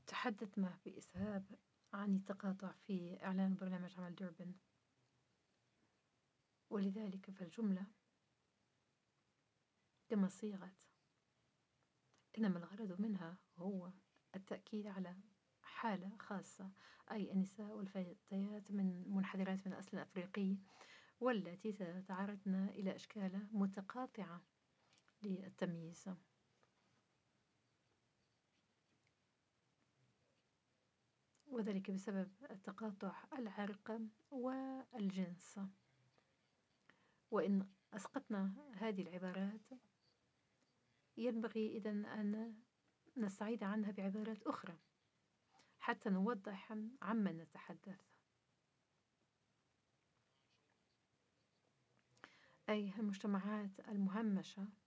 تحدثنا بإسهاب عن التقاطع في إعلان برنامج عمل دوربن، ولذلك فالجملة كما صيغت إنما الغرض منها هو التأكيد على حالة خاصة، أي النساء والفتيات من منحدرات من أصل أفريقي والتي تتعرضن إلى أشكال متقاطعة للتمييز، وذلك بسبب التقاطع العرق والجنس. وإن أسقطنا هذه العبارات ينبغي إذن أن نستعيد عنها بعبارات أخرى حتى نوضح عمن نتحدث، أي المجتمعات المهمشة